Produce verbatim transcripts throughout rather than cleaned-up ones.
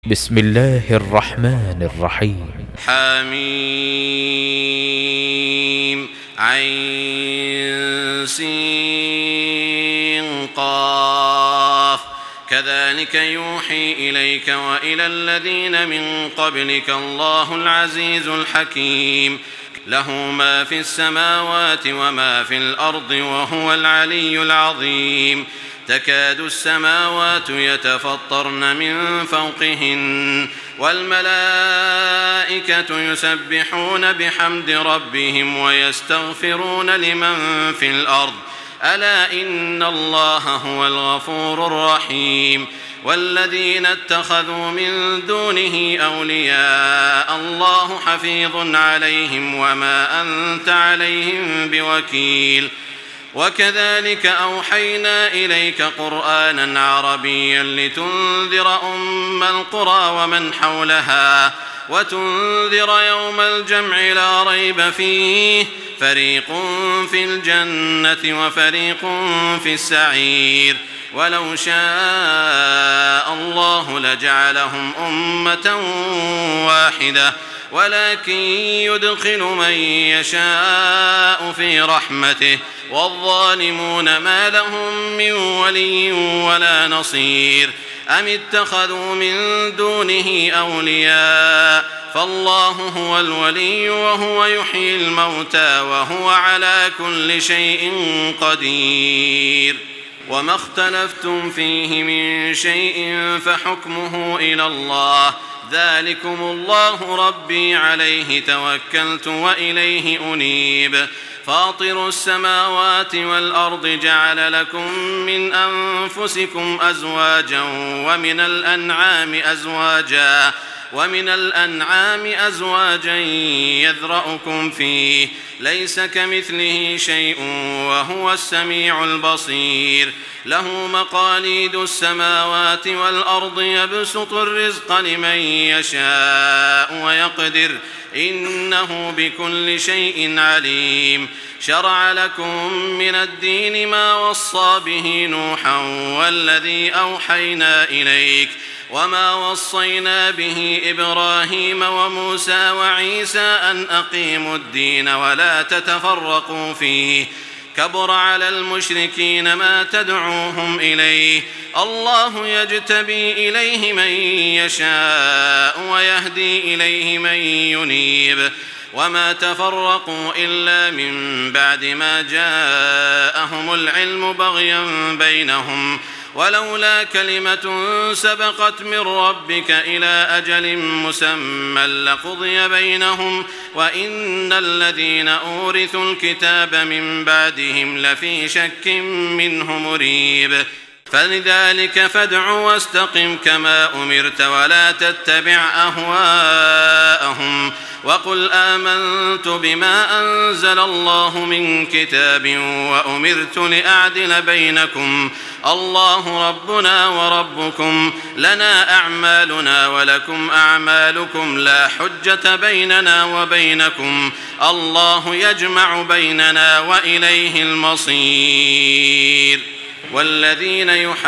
بسم الله الرحمن الرحيم. حميم عين سين قاف كذلك يوحي إليك وإلى الذين من قبلك الله العزيز الحكيم له ما في السماوات وما في الأرض وهو العلي العظيم. تكاد السماوات يتفطرن من فوقهن والملائكة يسبحون بحمد ربهم ويستغفرون لمن في الأرض ألا إن الله هو الغفور الرحيم. والذين اتخذوا من دونه أولياء الله حفيظ عليهم وما أنت عليهم بوكيل. وكذلك أوحينا إليك قرآنا عربيا لتنذر أم القرى ومن حولها وتنذر يوم الجمع لا ريب فيه فريق في الجنة وفريق في السعير. ولو شاء الله لجعلهم أمة واحدة ولكن يدخل من يشاء في رحمته والظالمون ما لهم من ولي ولا نصير. أم اتخذوا من دونه أولياء فالله هو الولي وهو يحيي الموتى وهو على كل شيء قدير. وما اختلفتم فيه من شيء فحكمه إلى الله ذلكم الله ربي عليه توكلت وإليه أنيب. فاطر السماوات والأرض جعل لكم من أنفسكم أزواجا ومن الأنعام أزواجا ومن الأنعام أزواجا يذرأكم فيه ليس كمثله شيء وهو السميع البصير. له مقاليد السماوات والأرض يبسط الرزق لمن يشاء ويقدر إنه بكل شيء عليم. شرع لكم من الدين ما وصى به نوحا والذي أوحينا إليك وما وصينا به إبراهيم وموسى وعيسى أن أقيموا الدين ولا تتفرقوا فيه كبر على المشركين ما تدعوهم إليه الله يجتبي إليه من يشاء ويهدي إليه من ينيب. وما تفرقوا إلا من بعد ما جاءهم العلم بغيا بينهم ولولا كلمة سبقت من ربك إلى أجل مسمى لقضي بينهم وإن الذين أورثوا الكتاب من بعدهم لفي شك منه مريب. فلذلك فادع واستقم كما أمرت ولا تتبع أهواءهم وقل آمنت بما أنزل الله من كتاب وأمرت لأعدل بينكم الله ربنا وربكم لنا أعمالنا ولكم أعمالكم لا حجة بيننا وبينكم الله يجمع بيننا وإليه المصير. والذين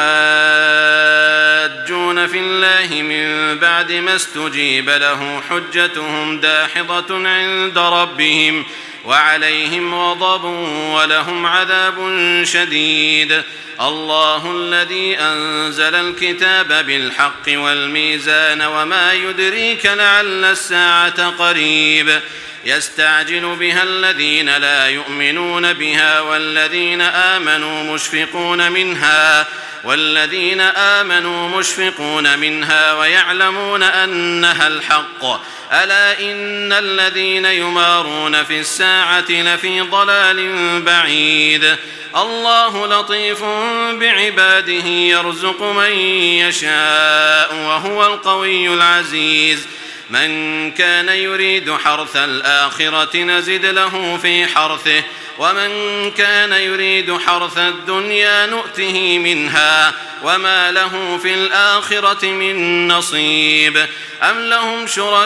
يحاجون في الله من بعد ما استجيب له حجتهم داحضة عند ربهم وعليهم غضب ولهم عذاب شديد. الله الذي أنزل الكتاب بالحق والميزان وما يدريك لعل الساعة قريب. يستعجل بها الذين لا يؤمنون بها والذين آمنوا مشفقون منها والذين آمنوا مشفقون منها ويعلمون أنها الحق ألا إن الذين يمارون في الساعة لفي ضلال بعيد. الله لطيف بعباده يرزق من يشاء وهو القوي العزيز. من كان يريد حرث الآخرة نزد له في حرثه ومن كان يريد حرث الدنيا نؤته منها وما له في الآخرة من نصيب أم لهم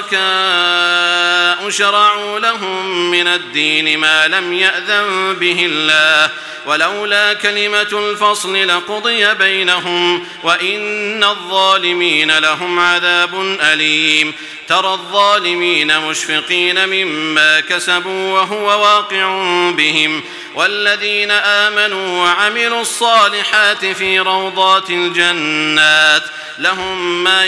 شركاء شرعوا لهم من الدين ما لم يأذن به الله ولولا كلمة الفصل لقضي بينهم وإن الظالمين لهم عذاب أليم ترى الظالمين مشفقين مما كسبوا وهو واقع بهم والذين آمنوا وعملوا الصالحات في روضات الجنات لهم ما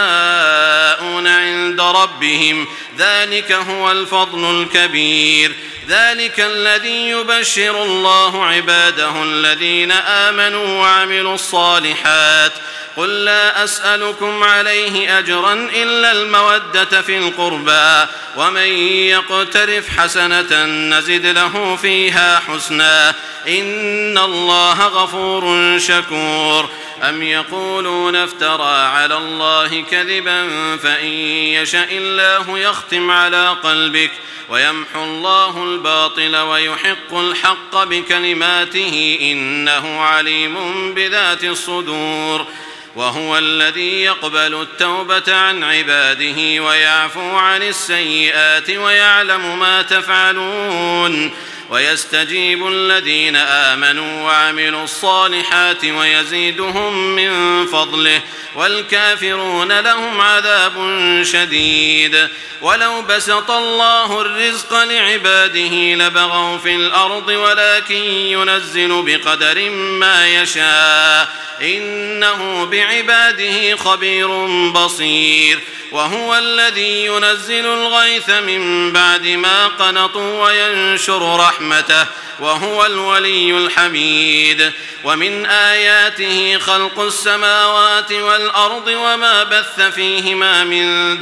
يشاءون عند ربهم ذلك هو الفضل الكبير ذلك الذي يبشر الله عباده الذين آمنوا وعملوا الصالحات قل لا أسألكم عليه أجرا إلا المودة في القربى ومن يقترف حسنة نزد له فيها حسنا إن الله غفور شكور أم يقولون افترى على الله كذبا فإن يشاء الله يختم على قلبك ويمحو الله الباطل ويحق الحق بكلماته إنه عليم بذات الصدور وهو الذي يقبل التوبة عن عباده ويعفو عن السيئات ويعلم ما تفعلون ويستجيب الذين آمنوا وعملوا الصالحات ويزيدهم من فضله والكافرون لهم عذاب شديد ولو بسط الله الرزق لعباده لبغوا في الأرض ولكن ينزل بقدر ما يشاء إنه بعباده خبير بصير وهو الذي ينزل الغيث من بعد ما قنطوا وينشر رحمته وهو الولي الحميد ومن آياته خلق السماوات والأرض وما بث فيهما من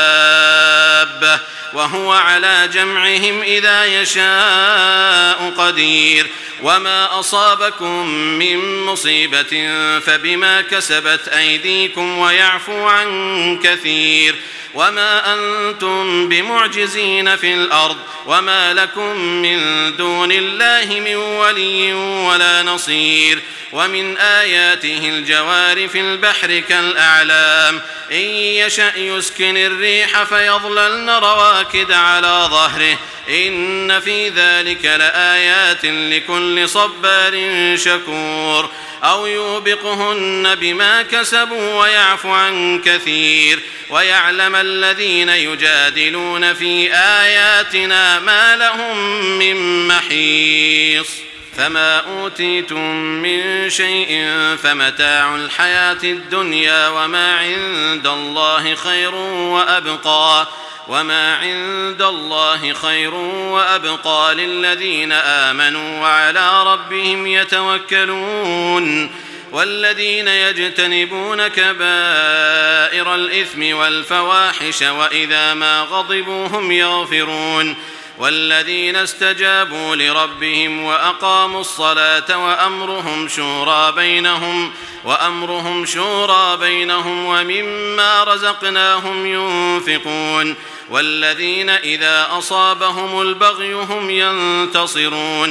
دابة وهو على جمعهم إذا يشاء قدير وما أصابكم من مصيبة فبما كسبت أيديكم ويعفو عن كثير وما أنتم بمعجزين في الأرض وما لكم من دون الله من ولي ولا نصير ومن آياته الجوار في البحر كالأعلام إن يشأ يسكن الريح فيظللن رواكد على ظهره إن في ذلك لآيات لكل صبار شكور أو يوبقهن بما كسبوا ويعفو عن كثير ويعلم الذين يجادلون في آياتنا ما لهم من محيص فما أوتيتم من شيء فمتاع الحياة الدنيا وما عند الله خير وأبقى وما عند الله خير وأبقى للذين آمنوا وعلى ربهم يتوكلون والذين يجتنبون كبائر الإثم والفواحش وإذا ما غضبوا هم يغفرون والذين استجابوا لربهم وأقاموا الصلاة وأمرهم شورى بينهم وأمرهم شورى بينهم ومما رزقناهم ينفقون والذين إذا أصابهم البغي هم ينتصرون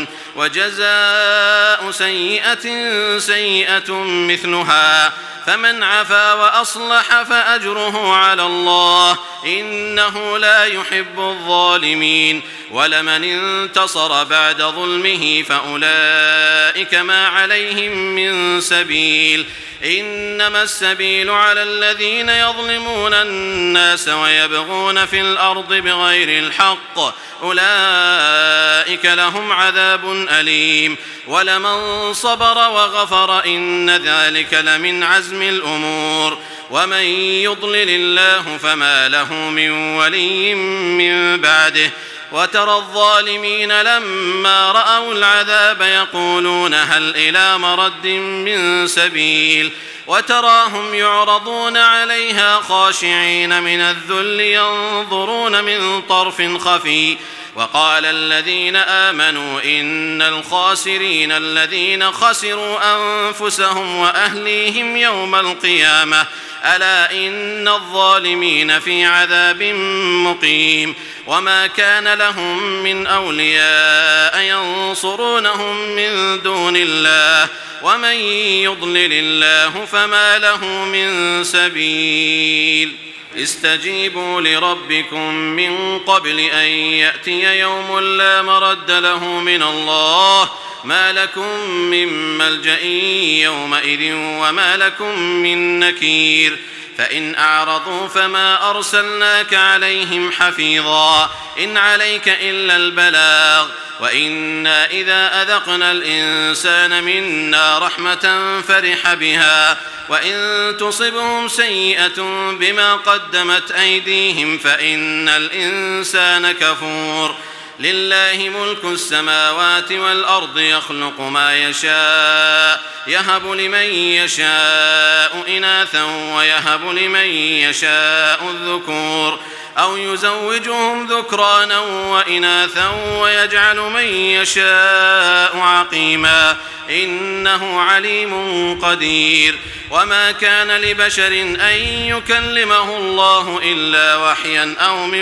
وجزاء سيئة سيئة مثلها فمن عفا وأصلح فأجره على الله إنه لا يحب الظالمين ولمن انتصر بعد ظلمه فأولئك ما عليهم من سبيل إنما السبيل على الذين يظلمون الناس ويبغون في الأرض بغير الحق أولئك لهم عذاب أليم ولمن صبر وغفر إن ذلك لمن عزم الأمور ومن يضلل الله فما له من ولي من بعده وترى الظالمين لما رأوا العذاب يقولون هل إلى مرد من سبيل وتراهم يعرضون عليها خاشعين من الذل ينظرون من طرف خفي وقال الذين آمنوا إن الخاسرين الذين خسروا أنفسهم وأهليهم يوم القيامة ألا إن الظالمين في عذاب مقيم وما كان لهم من أولياء ينصرونهم من دون الله ومن يضلل الله فما له من سبيل استجيبوا لربكم من قبل أن يأتي يوم لا مرد له من الله ما لكم من ملجأ يومئذ وما لكم من نكير فإن أعرضوا فما أرسلناك عليهم حفيظا إن عليك إلا البلاغ وإنا إذا أذقنا الإنسان منا رحمة فرح بها وإن تصبهم سيئة بما قدمت أيديهم فإن الإنسان كفور لله ملك السماوات والأرض يخلق ما يشاء يهب لمن يشاء إناثا ويهب لمن يشاء الذكور أو يزوجهم ذكرانا وإناثا ويجعل من يشاء عقيما إنه عليم قدير وما كان لبشر أن يكلمه الله إلا وحيا أو من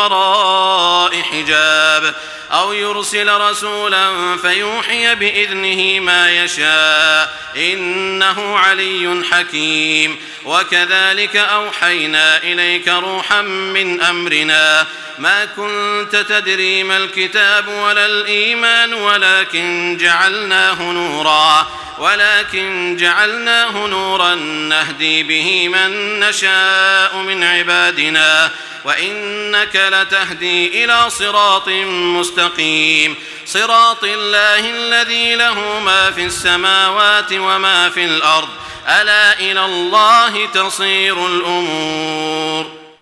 وراء حجاب أو يرسل رسولا فيوحي بإذنه ما يشاء إنه علي حكيم وكذلك أوحينا إليك روحا من أمرنا ما كنت تدري ما الكتاب ولا الإيمان ولكن جعلناه نورا ولكن جعلناه نورا نهدي به من نشاء من عبادنا وإنك لتهدي إلى صراط مستقيم صراط الله الذي له ما في السماوات وما في الأرض ألا إلى الله تصير الأمور